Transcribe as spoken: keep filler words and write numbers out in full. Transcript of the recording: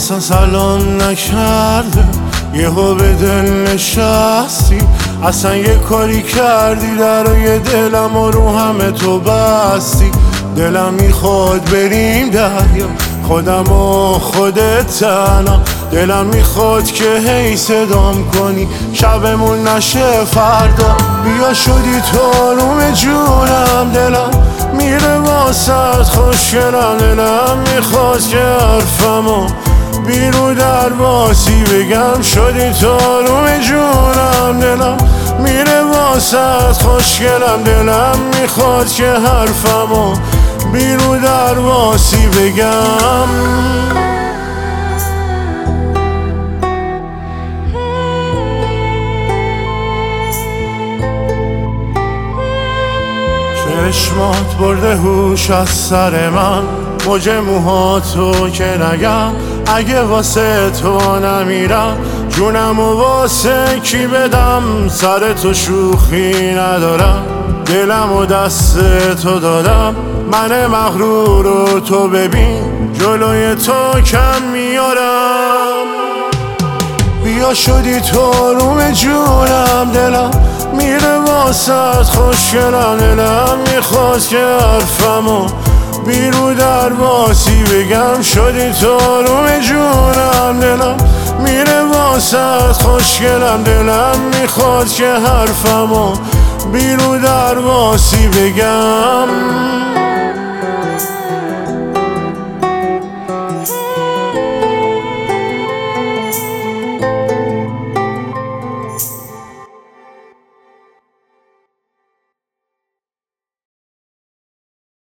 اصلا سلام نکرده یهو به دل نشستی، اصلا یه کاری کردی درای دلم و رو همه تو بستی. دلم میخواد بریم دریا، خودم و خودت تنها. دلم میخواد که هی صدام کنی شبمون نشه فردا. بیا شدی تو روم جونم، دلم میره واسط خوشگلم. دلم میخواد که حرفمو بیرو در واسی بگم. شدی تو روم جونم، دلم میره واسط خوشگلم. دلم میخواد که حرفمو بیرو در واسی بگم. چشمات برده هوش از سر من، موج موهاتو که نگم. اگه واسه تو نمیرم جونم و واسه کی بدم؟ سر تو شوخی ندارم، دلم و دست تو دادم. من مغرور رو تو ببین جلوی تو کم میارم. بیا شدی تو روم جونم، دلم میره واسط خوشگلم. دلم میخواد که حرفمو بیرو در واسی بگم. شدی تو روم جونم، دلم میره واسط خوشگلم. دلم میخواد که حرفمو بیرو در واسی بگم.